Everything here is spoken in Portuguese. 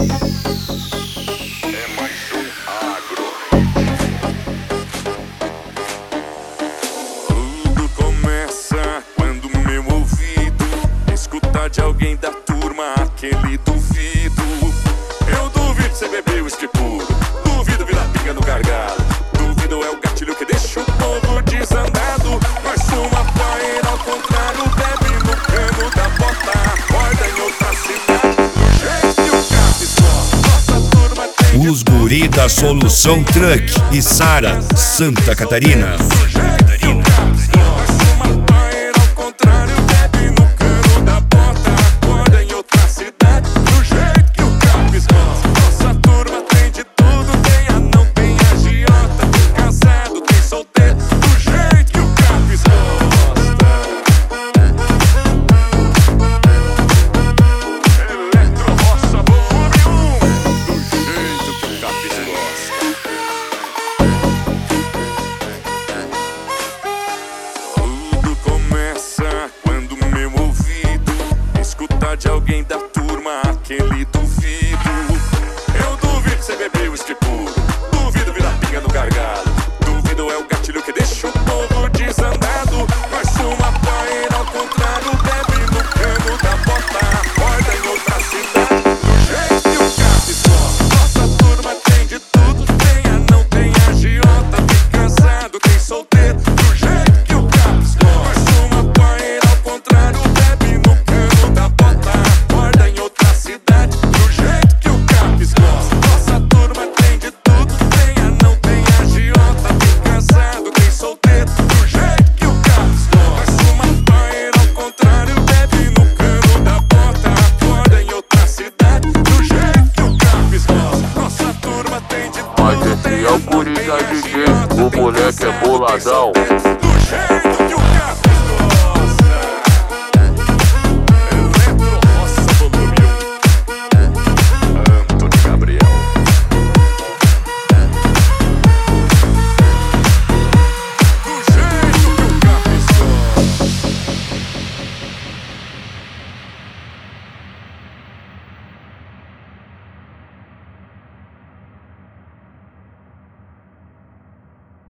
Tudo começa quando meu ouvido escuta de alguém da turma aquele duvido. Eu duvido cê beber uísque puro, duvido virar pinga no gargalo, duvido é o gatilho que deixa o povo desandado. Mas fuma paeira ao contrário, bebe no cano da bota, acorda em outra cidade, do jeito que o carro escola. Nossa turma tem Os guri da Solução Truck e Sara, Santa Catarina. De alguém da turma aquele duvido. Eu duvido cê beber uísque puro, duvido virar pinga no gargalo, duvido é o gatilho que deixa o povo desandado. Mas fuma paeira ao contrário, bebe no cano da bota, acorda em outra cidade, do jeito que o carro escola. Nossa turma tem de tudo, tem anão, tem agiota, tem casado, tem solteiro, do jeito que o carro escola. Mas fuma paeira ao contrário, bebe no cano da bota, acorda em outra cidade, do jeito que o carro escola. Nossa turma tem de tudo, tem anão, tem agiota, tem casado, tem solteiro, do jeito que o carro escola. Mas fuma paeira ao contrário, bebe no cano da bota, acorda em outra cidade, do jeito que o carro escola. Nossa turma tem de tudo, Mas esse é o Coringa DJ, o moleque é boladão. do jeito que